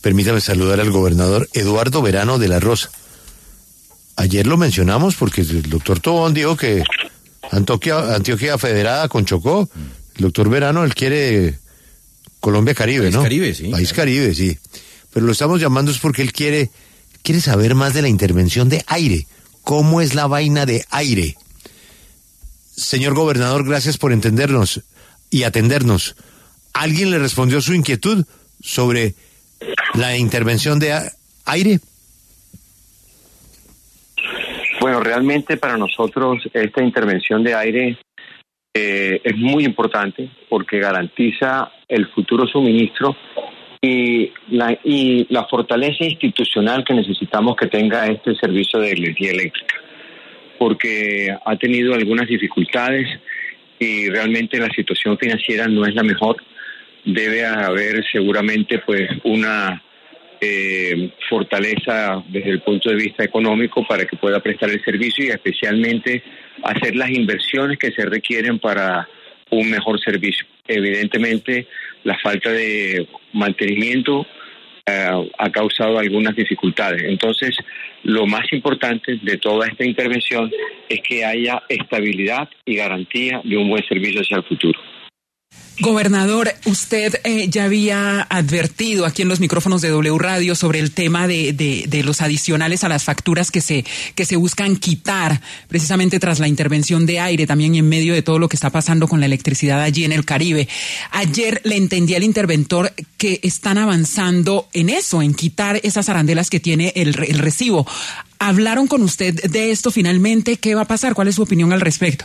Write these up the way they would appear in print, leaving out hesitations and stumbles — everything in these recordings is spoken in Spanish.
Permítame saludar al gobernador Eduardo Verano de la Rosa. Ayer lo mencionamos porque el doctor Tobón dijo que Antioquia federada con Chocó. El doctor Verano, él quiere Colombia Caribe, País ¿no? Caribe, sí. País Caribe, sí. Pero lo estamos llamando es porque él quiere saber más de la intervención de aire. ¿Cómo es la vaina de aire? Señor gobernador, gracias por entendernos y atendernos. ¿Alguien le respondió su inquietud sobre la intervención de aire? Bueno, realmente para nosotros esta intervención de aire es muy importante porque garantiza el futuro suministro y la fortaleza institucional que necesitamos que tenga este servicio de energía eléctrica, porque ha tenido algunas dificultades y realmente la situación financiera no es la mejor. Debe haber seguramente pues una fortaleza desde el punto de vista económico para que pueda prestar el servicio y especialmente hacer las inversiones que se requieren para un mejor servicio. Evidentemente, la falta de mantenimiento ha causado algunas dificultades. Entonces, lo más importante de toda esta intervención es que haya estabilidad y garantía de un buen servicio hacia el futuro. Gobernador, usted ya había advertido aquí en los micrófonos de W Radio sobre el tema de los adicionales a las facturas que se buscan quitar precisamente tras la intervención de aire, también en medio de todo lo que está pasando con la electricidad allí en el Caribe. Ayer le entendí al interventor que están avanzando en eso, en quitar esas arandelas que tiene el recibo. ¿Hablaron con usted de esto finalmente? ¿Qué va a pasar? ¿Cuál es su opinión al respecto?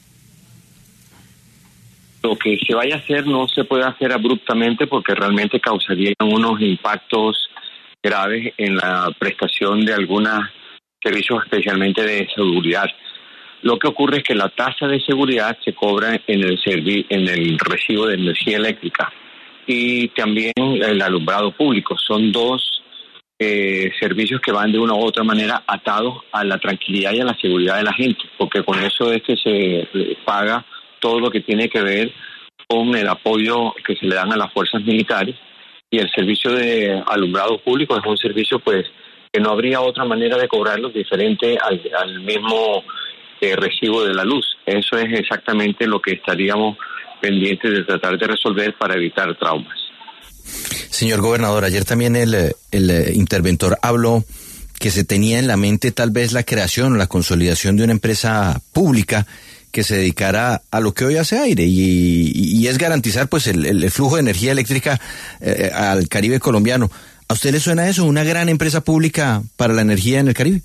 Lo que se vaya a hacer no se puede hacer abruptamente porque realmente causaría unos impactos graves en la prestación de algunos servicios, especialmente de seguridad. Lo que ocurre es que la tasa de seguridad se cobra en el recibo de energía eléctrica y también el alumbrado público. Son dos servicios que van de una u otra manera atados a la tranquilidad y a la seguridad de la gente, porque con eso es que se paga todo lo que tiene que ver con el apoyo que se le dan a las fuerzas militares, y el servicio de alumbrado público es un servicio pues que no habría otra manera de cobrarlo diferente al mismo recibo de la luz. Eso es exactamente lo que estaríamos pendientes de tratar de resolver para evitar traumas. Señor gobernador, ayer también el interventor habló que se tenía en la mente tal vez la creación o la consolidación de una empresa pública que se dedicara a lo que hoy hace aire y es garantizar pues el flujo de energía eléctrica al Caribe colombiano. ¿A usted le suena eso, una gran empresa pública para la energía en el Caribe?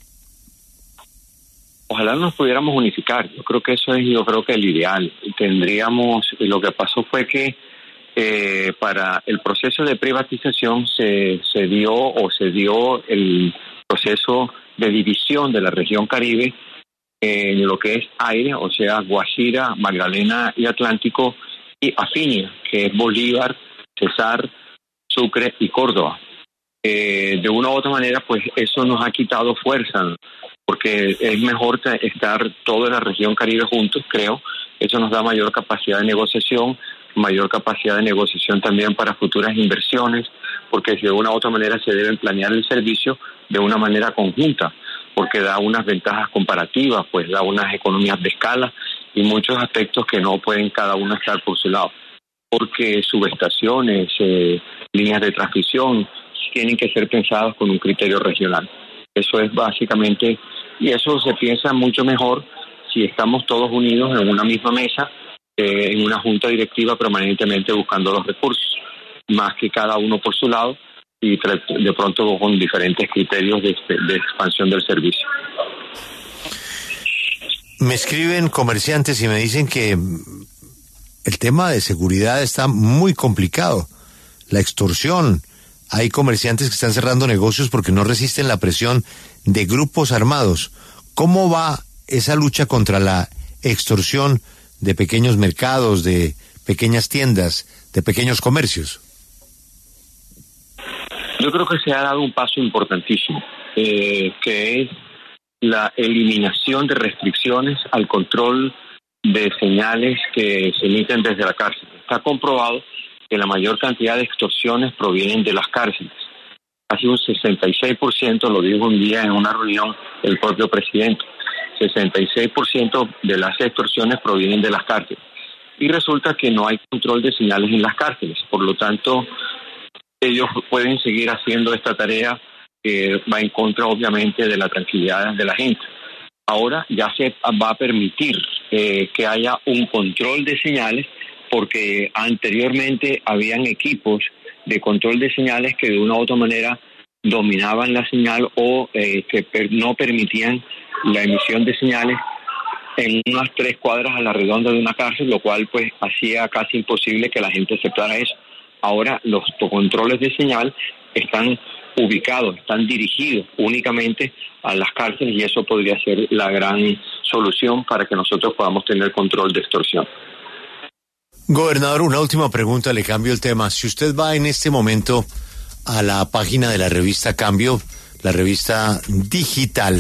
Ojalá nos pudiéramos unificar. Yo creo que eso es el ideal. Lo que pasó fue que para el proceso de privatización se dio el proceso de división de la región Caribe en lo que es aire, o sea, Guajira, Magdalena y Atlántico, y Afinia, que es Bolívar, Cesar, Sucre y Córdoba. De una u otra manera, pues eso nos ha quitado fuerza, porque es mejor estar toda la región Caribe juntos, creo. Eso nos da mayor capacidad de negociación también para futuras inversiones, porque de una u otra manera se deben planear el servicio de una manera conjunta, porque da unas ventajas comparativas, pues da unas economías de escala y muchos aspectos que no pueden cada uno estar por su lado, porque subestaciones, líneas de transmisión tienen que ser pensadas con un criterio regional. Eso es básicamente, y eso se piensa mucho mejor si estamos todos unidos en una misma mesa, en una junta directiva permanentemente buscando los recursos, más que cada uno por su lado y de pronto con diferentes criterios de expansión del servicio. Me escriben comerciantes y me dicen que el tema de seguridad está muy complicado. La extorsión. Hay comerciantes que están cerrando negocios porque no resisten la presión de grupos armados. ¿Cómo va esa lucha contra la extorsión de pequeños mercados, de pequeñas tiendas, de pequeños comercios? Yo creo que se ha dado un paso importantísimo, que es la eliminación de restricciones al control de señales que se emiten desde la cárcel. Está comprobado que la mayor cantidad de extorsiones provienen de las cárceles. Casi un 66%, lo dijo un día en una reunión el propio presidente, 66% de las extorsiones provienen de las cárceles. Y resulta que no hay control de señales en las cárceles, por lo tanto, ellos pueden seguir haciendo esta tarea que va en contra, obviamente, de la tranquilidad de la gente. Ahora ya se va a permitir que haya un control de señales, porque anteriormente habían equipos de control de señales que de una u otra manera dominaban la señal o que no permitían la emisión de señales en unas 3 cuadras a la redonda de una cárcel, lo cual pues hacía casi imposible que la gente aceptara eso. Ahora los controles de señal están ubicados, están dirigidos únicamente a las cárceles y eso podría ser la gran solución para que nosotros podamos tener control de extorsión. Gobernador, una última pregunta, le cambio el tema. Si usted va en este momento a la página de la revista Cambio, la revista digital,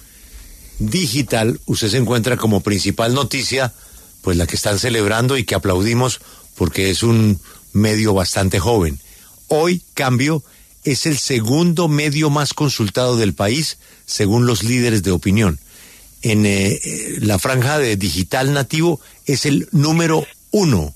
usted se encuentra como principal noticia, pues la que están celebrando y que aplaudimos porque es un medio bastante joven. Hoy Cambio es el segundo medio más consultado del país, según los líderes de opinión. En la franja de digital nativo es el número uno.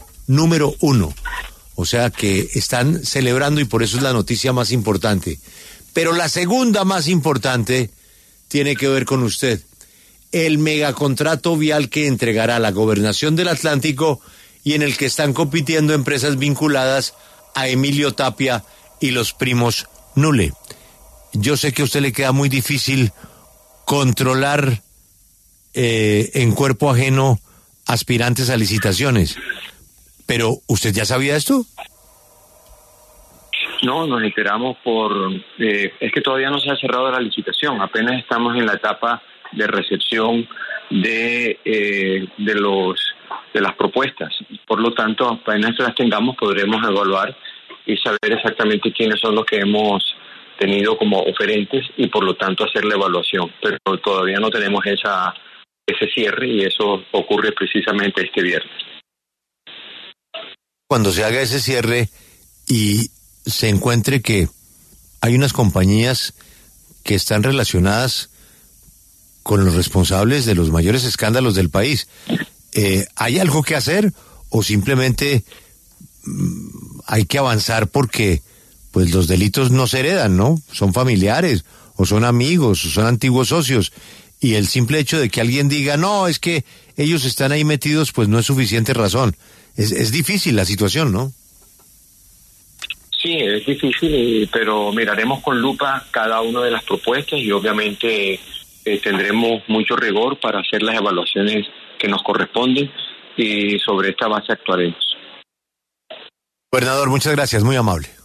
O sea que están celebrando y por eso es la noticia más importante. Pero la segunda más importante tiene que ver con usted. El megacontrato vial que entregará la Gobernación del Atlántico y en el que están compitiendo empresas vinculadas a Emilio Tapia y los primos Nule. Yo sé que a usted le queda muy difícil controlar en cuerpo ajeno aspirantes a licitaciones. ¿Pero usted ya sabía esto? No, nos enteramos es que todavía no se ha cerrado la licitación, apenas estamos en la etapa de recepción de las propuestas. Por lo tanto, apenas las tengamos podremos evaluar y saber exactamente quiénes son los que hemos tenido como oferentes y por lo tanto hacer la evaluación. Pero todavía no tenemos ese cierre y eso ocurre precisamente este viernes. Cuando se haga ese cierre y se encuentre que hay unas compañías que están relacionadas con los responsables de los mayores escándalos del país, ¿hay algo que hacer o simplemente hay que avanzar porque pues los delitos no se heredan, ¿no? Son familiares o son amigos o son antiguos socios y el simple hecho de que alguien diga no, es que ellos están ahí metidos, pues no es suficiente razón? Es difícil la situación, ¿no? Sí, es difícil, pero miraremos con lupa cada una de las propuestas y obviamente tendremos mucho rigor para hacer las evaluaciones que nos corresponden y sobre esta base actuaremos. Gobernador, muchas gracias, muy amable.